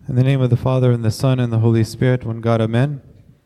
In the name of the Father, and the Son, and the Holy Spirit, one God, Amen.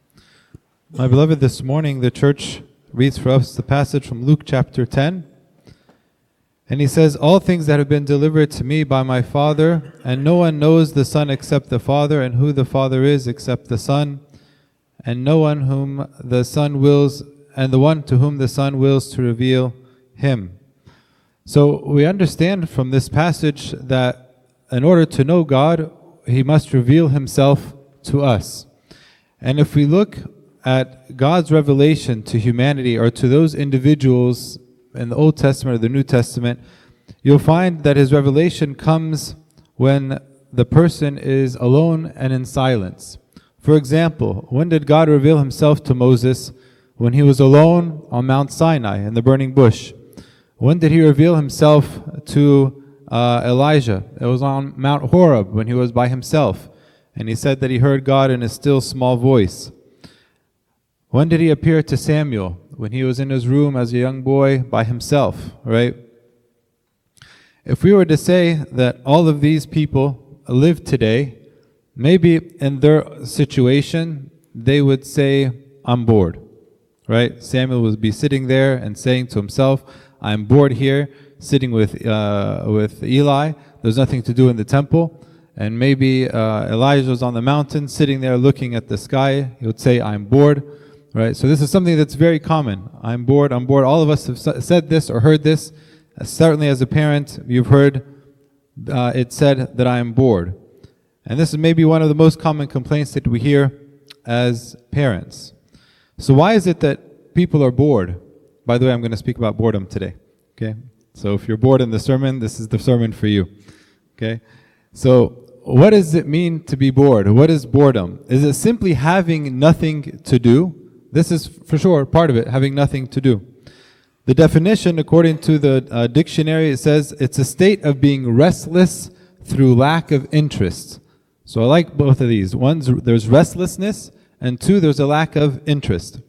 My beloved, this morning the church reads for us the passage from Luke chapter 10. And he says, "All things that have been delivered to me by my Father, and no one knows the Son except the Father, and who the Father is except the Son, and no one whom the Son wills, and the one to whom the Son wills to reveal him." So we understand from this passage that in order to know God, He must reveal Himself to us. And if we look at God's revelation to humanity or to those individuals in the Old Testament or the New Testament, you'll find that His revelation comes when the person is alone and in silence. For example, when did God reveal Himself to Moses? When he was alone on Mount Sinai in the burning bush. When did He reveal Himself to Elijah? It was on Mount Horeb when he was by himself, and he said that he heard God in a still small voice. When did He appear to Samuel? When he was in his room as a young boy by himself, right? If we were to say that all of these people live today, maybe in their situation they would say, "I'm bored," right? Samuel would be sitting there and saying to himself, "I'm bored here, sitting with Eli. There's nothing to do in the temple." And maybe Elijah was on the mountain, sitting there looking at the sky. He would say, "I'm bored," right? So this is something that's very common. I'm bored, I'm bored. All of us have said this or heard this. Certainly as a parent, you've heard it said that I am bored. And this is maybe one of the most common complaints that we hear as parents. So why is it that people are bored? By the way, I'm going to speak about boredom today. Okay? So if you're bored in the sermon, this is the sermon for you. Okay? So what does it mean to be bored? What is boredom? Is it simply having nothing to do? This is for sure part of it, having nothing to do. The definition, according to the dictionary, it says it's a state of being restless through lack of interest. So I like both of these. One, there's restlessness, and two, there's a lack of interest.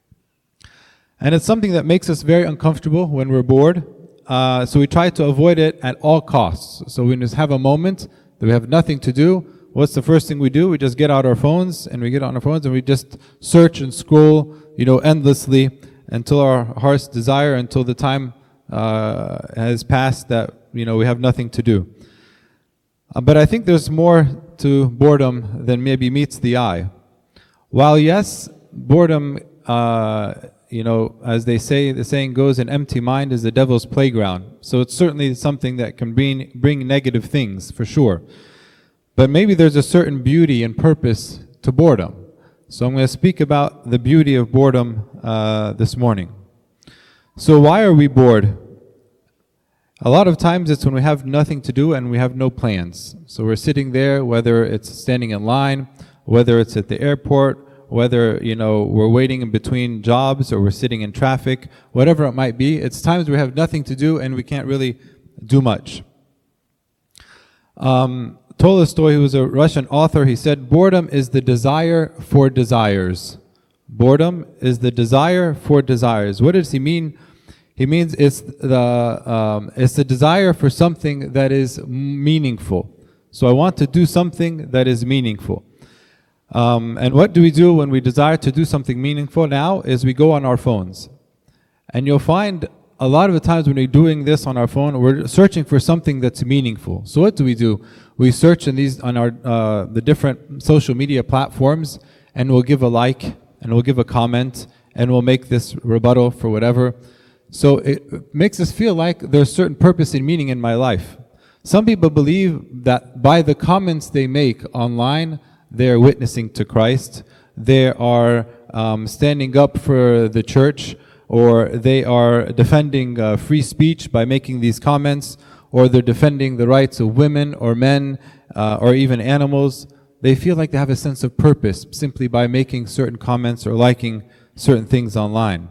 And it's something that makes us very uncomfortable when we're bored. So we try to avoid it at all costs. So we just have a moment that we have nothing to do. What's the first thing we do? We just get out our phones, and we just search and scroll, endlessly until our heart's desire, until the time has passed that, we have nothing to do. But I think there's more to boredom than maybe meets the eye. While yes, boredom, as they say, the saying goes, an empty mind is the devil's playground. So it's certainly something that can bring negative things, for sure. But maybe there's a certain beauty and purpose to boredom. So I'm going to speak about the beauty of boredom this morning. So why are we bored? A lot of times it's when we have nothing to do and we have no plans. So we're sitting there, whether it's standing in line, whether it's at the airport, whether, we're waiting in between jobs or we're sitting in traffic, whatever it might be. It's times we have nothing to do and we can't really do much. Tolstoy, who was a Russian author, he said, "Boredom is the desire for desires." Boredom is the desire for desires. What does he mean? He means it's the desire for something that is meaningful. So I want to do something that is meaningful. And what do we do when we desire to do something meaningful now is we go on our phones. And you'll find a lot of the times when we're doing this on our phone, we're searching for something that's meaningful. So what do? We search on the different social media platforms, and we'll give a like, and we'll give a comment, and we'll make this rebuttal for whatever. So it makes us feel like there's certain purpose and meaning in my life. Some people believe that by the comments they make online, they're witnessing to Christ, they are standing up for the church, or they are defending free speech by making these comments, or they're defending the rights of women or men or even animals. They feel like they have a sense of purpose simply by making certain comments or liking certain things online.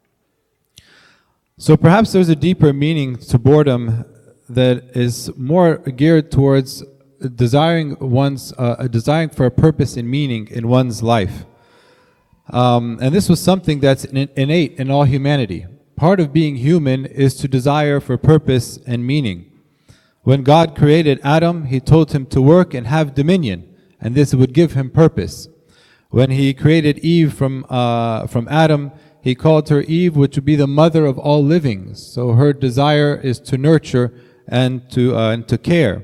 So perhaps there's a deeper meaning to boredom that is more geared towards desiring for a purpose and meaning in one's life. And this was something that's innate in all humanity. Part of being human is to desire for purpose and meaning. When God created Adam, He told him to work and have dominion. and this would give him purpose. When he created Eve from Adam, he called her Eve, which would be the mother of all living. So her desire is to nurture and to care.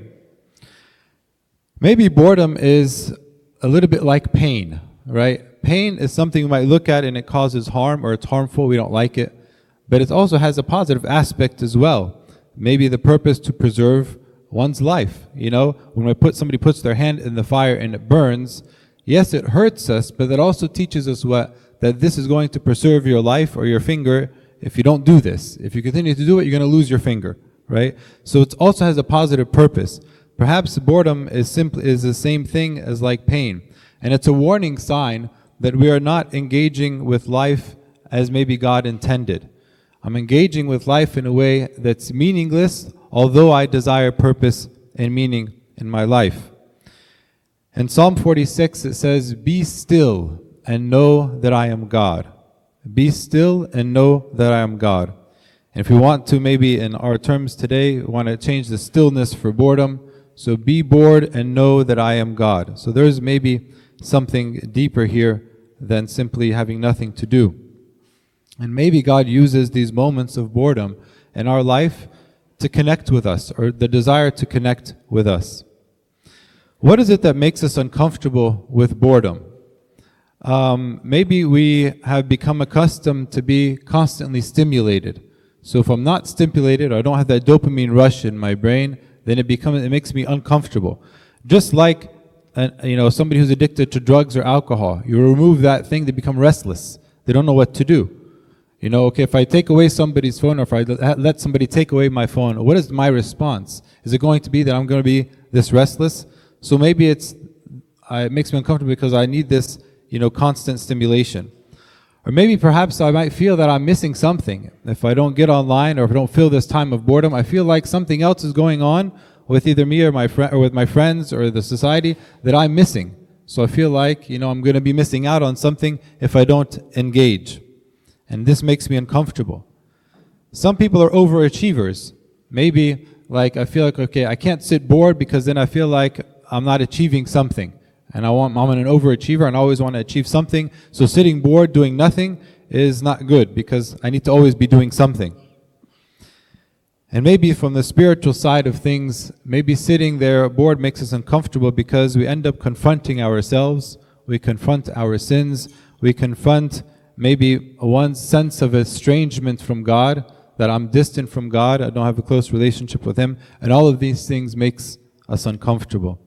Maybe boredom is a little bit like pain, right? Pain is something we might look at and it causes harm, or it's harmful, we don't like it. But it also has a positive aspect as well. Maybe the purpose to preserve one's life. You know, when somebody puts their hand in the fire and it burns, yes, it hurts us, but it also teaches us that this is going to preserve your life or your finger if you don't do this. If you continue to do it, you're going to lose your finger, right? So it also has a positive purpose. Perhaps boredom is the same thing as like pain. And it's a warning sign that we are not engaging with life as maybe God intended. I'm engaging with life in a way that's meaningless, although I desire purpose and meaning in my life. In Psalm 46 it says, "Be still and know that I am God." Be still and know that I am God. And if we want to, maybe in our terms today, we want to change the stillness for boredom. So be bored and know that I am God. So there's maybe something deeper here than simply having nothing to do. And maybe God uses these moments of boredom in our life to connect with us, or the desire to connect with us. What is it that makes us uncomfortable with boredom? Maybe we have become accustomed to be constantly stimulated. So if I'm not stimulated, or I don't have that dopamine rush in my brain, then it makes me uncomfortable. Just like somebody who's addicted to drugs or alcohol, you remove that thing, they become restless. They don't know what to do. If I take away somebody's phone, or if I let somebody take away my phone, what is my response? Is it going to be that I'm going to be this restless? So maybe it makes me uncomfortable because I need this, constant stimulation. Or maybe perhaps I might feel that I'm missing something. If I don't get online, or if I don't feel this time of boredom, I feel like something else is going on with either me or with my friends or the society that I'm missing. So I feel like, I'm going to be missing out on something if I don't engage. And this makes me uncomfortable. Some people are overachievers. Maybe I feel like, okay, I can't sit bored because then I feel like I'm not achieving something. And I'm an overachiever and I always want to achieve something. So sitting bored, doing nothing is not good because I need to always be doing something. And maybe from the spiritual side of things, maybe sitting there bored makes us uncomfortable because we end up confronting ourselves, we confront our sins, we confront maybe one's sense of estrangement from God, that I'm distant from God, I don't have a close relationship with Him, and all of these things makes us uncomfortable.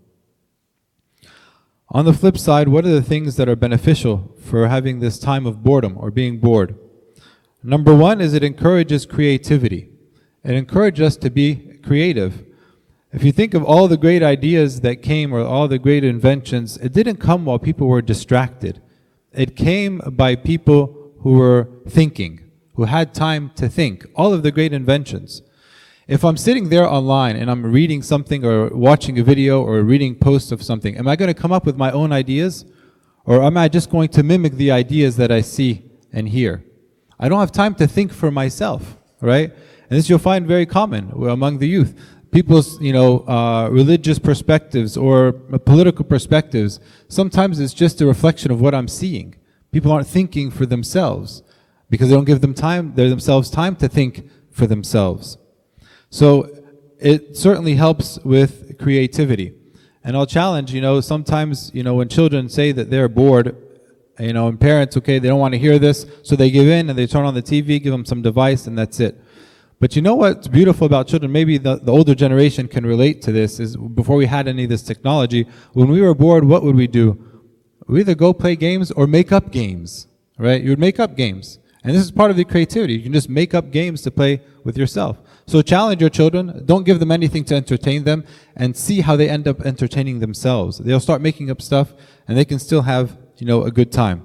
On the flip side, what are the things that are beneficial for having this time of boredom or being bored? Number one is it encourages creativity. It encourages us to be creative. If you think of all the great ideas that came, or all the great inventions, it didn't come while people were distracted. It came by people who were thinking, who had time to think. All of the great inventions. If I'm sitting there online and I'm reading something or watching a video or reading posts of something, am I going to come up with my own ideas? Or am I just going to mimic the ideas that I see and hear? I don't have time to think for myself, right? And this you'll find very common among the youth. People's, religious perspectives or political perspectives, sometimes it's just a reflection of what I'm seeing. People aren't thinking for themselves because they don't give themselves time to think for themselves. So it certainly helps with creativity. And I'll challenge, sometimes, when children say that they're bored, and parents, okay, they don't want to hear this, so they give in and they turn on the TV, give them some device, and that's it. But you know what's beautiful about children, maybe the older generation can relate to this, is before we had any of this technology, when we were bored, what would we do? We either go play games or make up games, right? You would make up games. And this is part of the creativity. You can just make up games to play with yourself. So challenge your children, don't give them anything to entertain them, and see how they end up entertaining themselves. They'll start making up stuff, and they can still have, a good time.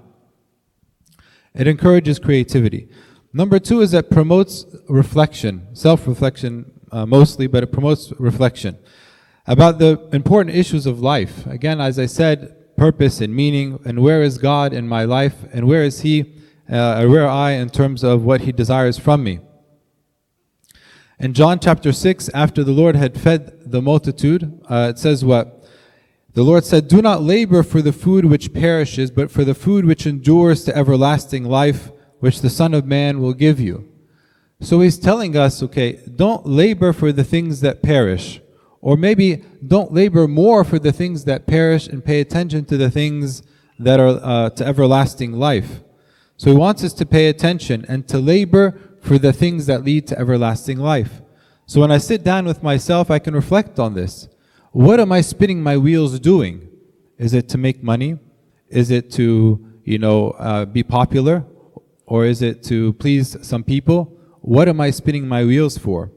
It encourages creativity. Number two is that promotes reflection, self-reflection mostly, but it promotes reflection about the important issues of life. Again, as I said, purpose and meaning, and where is God in my life, and where is He, where am I in terms of what He desires from me. In John chapter 6, after the Lord had fed the multitude, it says what? It The Lord said, "Do not labor for the food which perishes, but for the food which endures to everlasting life, which the Son of Man will give you." So He's telling us, okay, don't labor for the things that perish. Or maybe don't labor more for the things that perish and pay attention to the things that are to everlasting life. So He wants us to pay attention and to labor for the things that lead to everlasting life. So when I sit down with myself, I can reflect on this. What am I spinning my wheels doing? Is it to make money? Is it to, be popular? Or is it to please some people? What am I spinning my wheels for?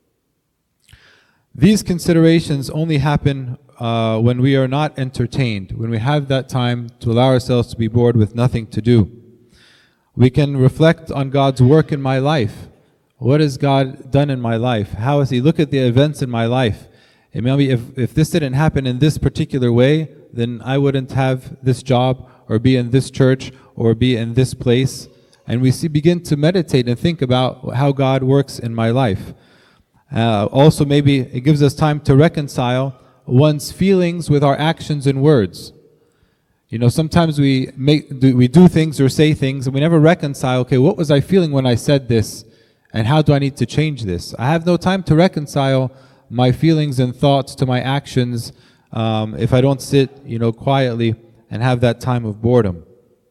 These considerations only happen when we are not entertained, when we have that time to allow ourselves to be bored with nothing to do. We can reflect on God's work in my life. What has God done in my life? How has He looked at the events in my life? And maybe if this didn't happen in this particular way, then I wouldn't have this job, or be in this church, or be in this place. And we begin to meditate and think about how God works in my life. Also, maybe it gives us time to reconcile one's feelings with our actions and words. Sometimes we do things or say things and we never reconcile, okay, what was I feeling when I said this? And how do I need to change this? I have no time to reconcile my feelings and thoughts to my actions if I don't sit, quietly and have that time of boredom.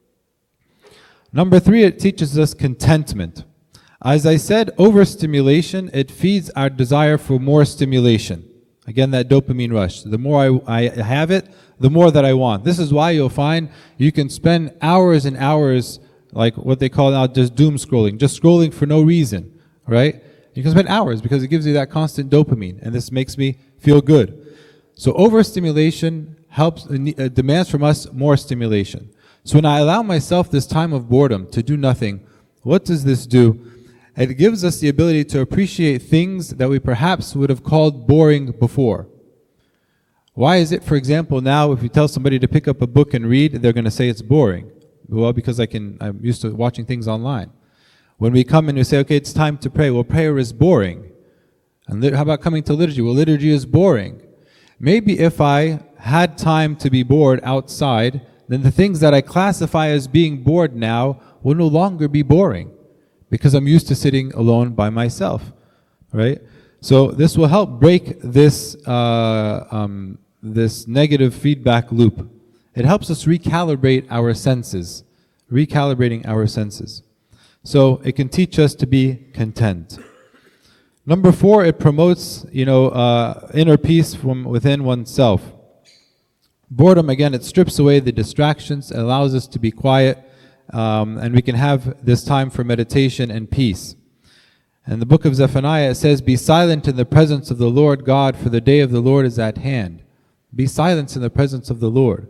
Number 3, it teaches us contentment. As I said, overstimulation, it feeds our desire for more stimulation. Again, that dopamine rush. The more I have it, the more that I want. This is why you'll find you can spend hours and hours, like what they call now just doom scrolling, just scrolling for no reason, right? You can spend hours because it gives you that constant dopamine, and this makes me feel good. So overstimulation demands from us more stimulation. So when I allow myself this time of boredom to do nothing, what does this do? It gives us the ability to appreciate things that we perhaps would have called boring before. Why is it, for example, now if you tell somebody to pick up a book and read, they're going to say it's boring? Well, because I'm used to watching things online. When we come and we say, okay, it's time to pray, well, prayer is boring. And how about coming to liturgy? Well, liturgy is boring. Maybe if I had time to be bored outside, then the things that I classify as being bored now will no longer be boring, because I'm used to sitting alone by myself, right? So this will help break this this negative feedback loop. It helps us recalibrate our senses, recalibrating our senses. So it can teach us to be content. Number 4, it promotes, inner peace from within oneself. Boredom, again, it strips away the distractions, it allows us to be quiet, and we can have this time for meditation and peace. In the book of Zephaniah, it says, "Be silent in the presence of the Lord God, for the day of the Lord is at hand." Be silent in the presence of the Lord.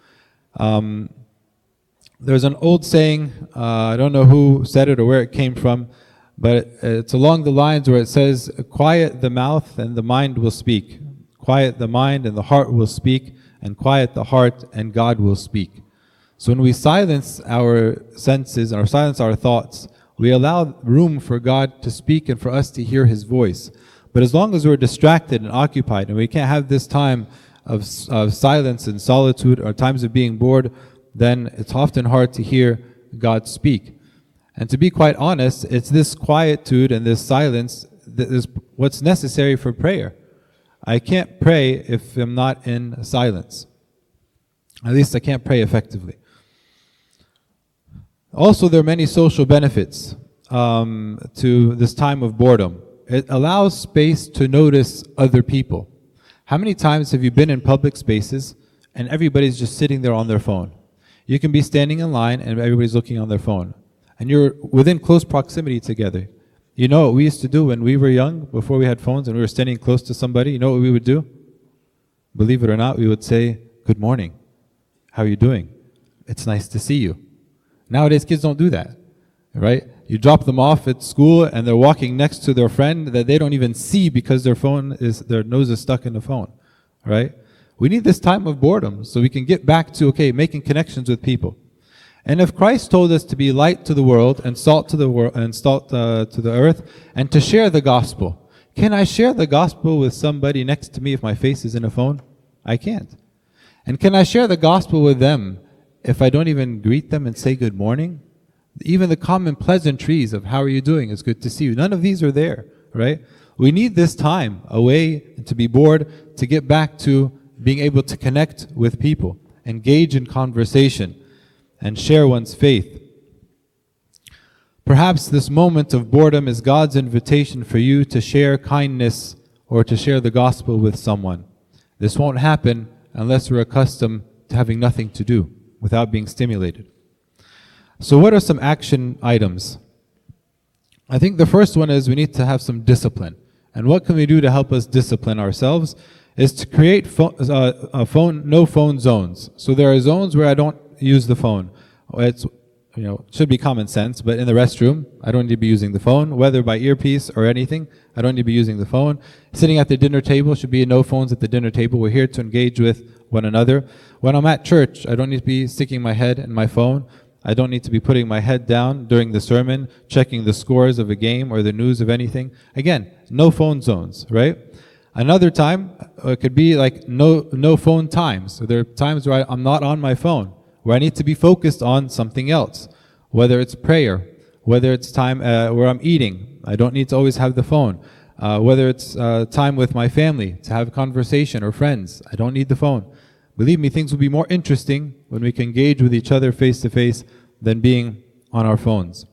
There's an old saying, I don't know who said it or where it came from, but it's along the lines where it says, "Quiet the mouth and the mind will speak. Quiet the mind and the heart will speak, and quiet the heart and God will speak." So when we silence our senses or silence our thoughts, we allow room for God to speak and for us to hear His voice. But as long as we're distracted and occupied, and we can't have this time of silence and solitude or times of being bored, then it's often hard to hear God speak. And to be quite honest, it's this quietude and this silence that is what's necessary for prayer. I can't pray if I'm not in silence. At least I can't pray effectively. Also, there are many social benefits to this time of boredom. It allows space to notice other people. How many times have you been in public spaces and everybody's just sitting there on their phone? You can be standing in line and everybody's looking on their phone. And you're within close proximity together. You know what we used to do when we were young, before we had phones and we were standing close to somebody? You know what we would do? Believe it or not, we would say, "Good morning. How are you doing? It's nice to see you." Nowadays, kids don't do that, right? You drop them off at school and they're walking next to their friend that they don't even see because their nose is stuck in the phone, right? We need this time of boredom so we can get back to, making connections with people. And if Christ told us to be light to the world and salt to the world and salt to the earth and to share the gospel, can I share the gospel with somebody next to me if my face is in a phone? I can't. And can I share the gospel with them if I don't even greet them and say good morning? Even the common pleasantries of how are you doing? It's good to see you. None of these are there, right? We need this time away to be bored, to get back to being able to connect with people, engage in conversation, and share one's faith. Perhaps this moment of boredom is God's invitation for you to share kindness or to share the gospel with someone. This won't happen unless we're accustomed to having nothing to do without being stimulated. So what are some action items? I think the first one is we need to have some discipline. And what can we do to help us discipline ourselves is to create no phone zones. So there are zones where I don't use the phone. It's should be common sense, but in the restroom, I don't need to be using the phone, whether by earpiece or anything. I don't need to be using the phone. Sitting at the dinner table should be no phones at the dinner table. We're here to engage with one another. When I'm at church, I don't need to be sticking my head in my phone. I don't need to be putting my head down during the sermon, checking the scores of a game or the news of anything. Again, no phone zones, right? Another time, it could be like no phone times. So there are times where I'm not on my phone, where I need to be focused on something else, whether it's prayer, whether it's time where I'm eating. I don't need to always have the phone. Whether it's time with my family, to have conversation or friends. I don't need the phone. Believe me, things will be more interesting when we can engage with each other face to face than being on our phones.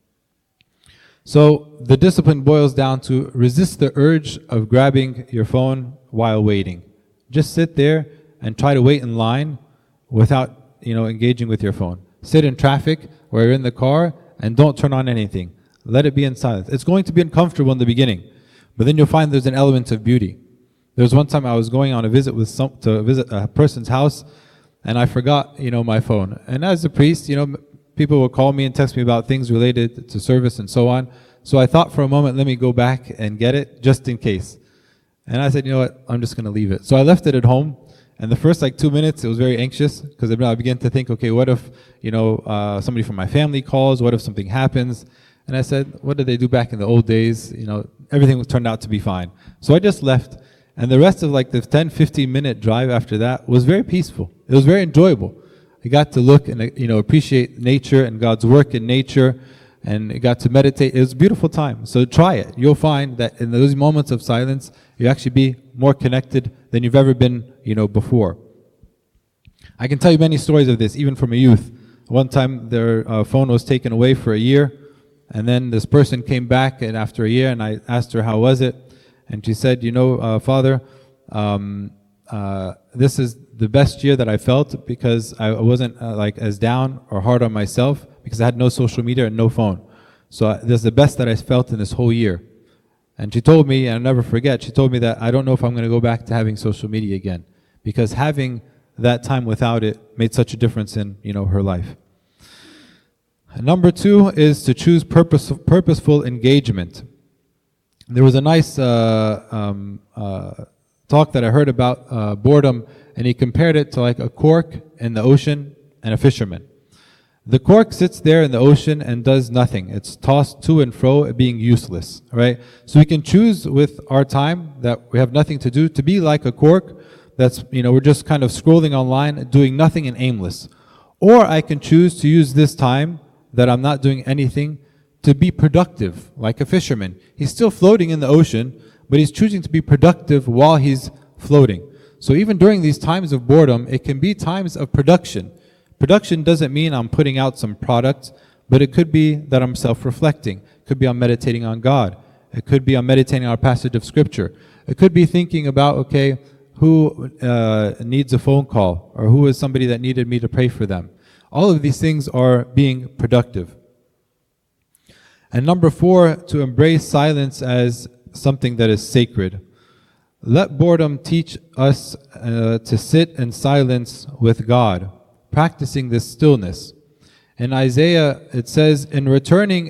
So the discipline boils down to resist the urge of grabbing your phone while waiting. Just sit there and try to wait in line without engaging with your phone. Sit in traffic or you're in the car and don't turn on anything. Let it be in silence. It's going to be uncomfortable in the beginning, but then you'll find there's an element of beauty. There was one time I was going on a visit to visit a person's house, and I forgot, my phone. And as a priest, people will call me and text me about things related to service and so on. So I thought for a moment, let me go back and get it just in case. And I said, you know what, I'm just going to leave it. So I left it at home. And the first 2 minutes, it was very anxious because I began to think, okay, what if, somebody from my family calls? What if something happens? And I said, what did they do back in the old days? Everything turned out to be fine. So I just left. And the rest of the 10, 15 minute drive after that was very peaceful. It was very enjoyable. I got to look and, appreciate nature and God's work in nature. And I got to meditate. It was a beautiful time. So try it. You'll find that in those moments of silence, you actually be more connected than you've ever been, before. I can tell you many stories of this, even from a youth. One time their phone was taken away for a year. And then this person came back and after a year and I asked her, how was it? And she said, Father, this is the best year that I felt because I wasn't as down or hard on myself because I had no social media and no phone. So this is the best that I felt in this whole year. And she told me, and I'll never forget, she told me that I don't know if I'm going to go back to having social media again because having that time without it made such a difference in, her life. And number 2 is to choose purposeful engagement. There was a nice talk that I heard about boredom, and he compared it to like a cork in the ocean and a fisherman. The cork sits there in the ocean and does nothing. It's tossed to and fro, being useless, right? So we can choose with our time that we have nothing to do to be like a cork that's, we're just kind of scrolling online, doing nothing and aimless. Or I can choose to use this time that I'm not doing anything to be productive, like a fisherman. He's still floating in the ocean, but he's choosing to be productive while he's floating. So even during these times of boredom, it can be times of production. Production doesn't mean I'm putting out some product, but it could be that I'm self-reflecting. It could be I'm meditating on God. It could be I'm meditating on a passage of Scripture. It could be thinking about, okay, who needs a phone call, or who is somebody that needed me to pray for them. All of these things are being productive. And number 4, to embrace silence as something that is sacred. Let boredom teach us to sit in silence with God, practicing this stillness. In Isaiah, it says, In returning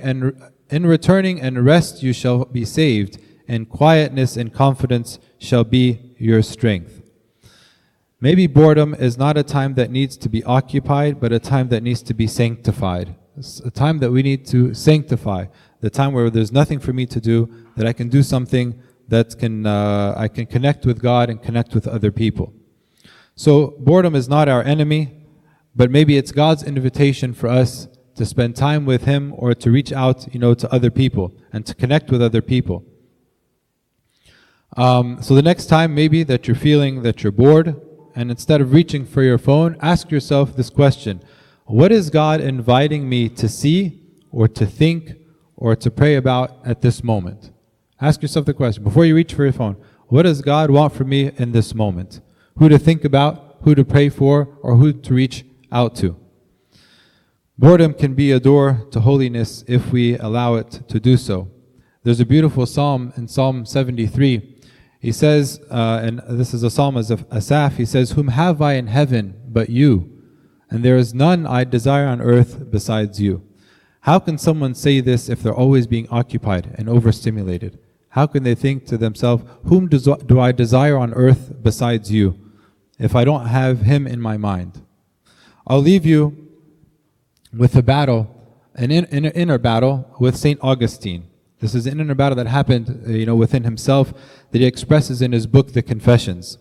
and rest you shall be saved, and quietness and confidence shall be your strength. Maybe boredom is not a time that needs to be occupied, but a time that needs to be sanctified. It's a time that we need to sanctify. The time where there's nothing for me to do, that I can do something that I can connect with God and connect with other people. So boredom is not our enemy, but maybe it's God's invitation for us to spend time with Him, or to reach out, to other people and to connect with other people. So the next time maybe that you're feeling that you're bored, and instead of reaching for your phone, ask yourself this question: what is God inviting me to see, or to think, or to pray about at this moment? Ask yourself the question before you reach for your phone: what does God want from me in this moment? Who to think about, who to pray for, or who to reach out to. Boredom can be a door to holiness if we allow it to do so. There's a beautiful psalm in Psalm 73. He says, and this is a psalm of Asaph, he says, "Whom have I in heaven but you? And there is none I desire on earth besides you." How can someone say this if they're always being occupied and overstimulated? How can they think to themselves, whom do I desire on earth besides you, if I don't have Him in my mind? I'll leave you with a battle, an inner battle with St. Augustine. This is an inner battle that happened, within himself, that he expresses in his book, The Confessions.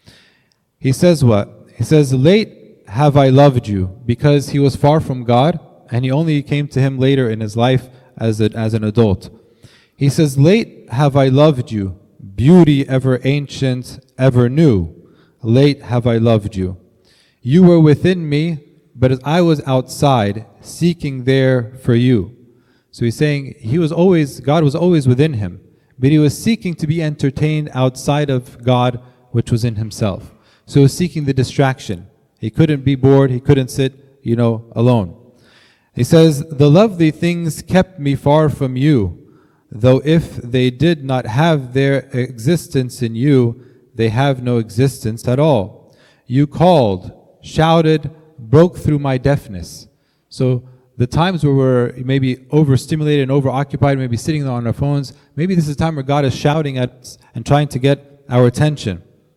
He says what? He says, "Late have I loved you," because he was far from God, and he only came to Him later in his life as an adult. He says, "Late have I loved you, beauty ever ancient, ever new. Late have I loved you. You were within me, but as I was outside, seeking there for you." So he's saying God was always within him, but he was seeking to be entertained outside of God, which was in himself. So he was seeking the distraction. He couldn't be bored, he couldn't sit, alone. He says, "The lovely things kept me far from you, though if they did not have their existence in you, they have no existence at all. You called, shouted, broke through my deafness." So the times where we're maybe overstimulated and overoccupied, maybe sitting on our phones, maybe this is a time where God is shouting at us and trying to get our attention.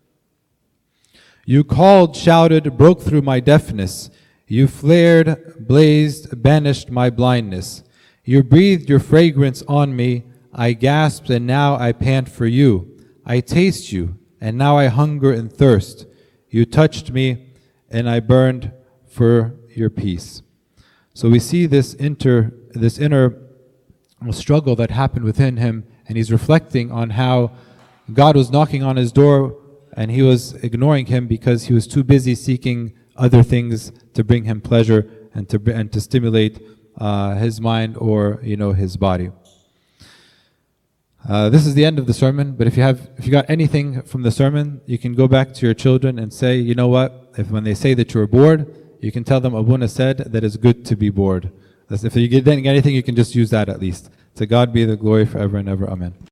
"You called, shouted, broke through my deafness. You flared, blazed, banished my blindness. You breathed your fragrance on me. I gasped, and now I pant for you. I taste you, and now I hunger and thirst. You touched me, and I burned for your peace." So we see this inner struggle that happened within him, and he's reflecting on how God was knocking on his door, and he was ignoring Him because he was too busy seeking other things to bring him pleasure and to stimulate his mind or his body. This is the end of the sermon, but if you got anything from the sermon, you can go back to your children and say, you know what, when they say that you're bored, you can tell them Abuna said that it's good to be bored. If you didn't get anything, you can just use that at least. To God be the glory forever and ever. Amen.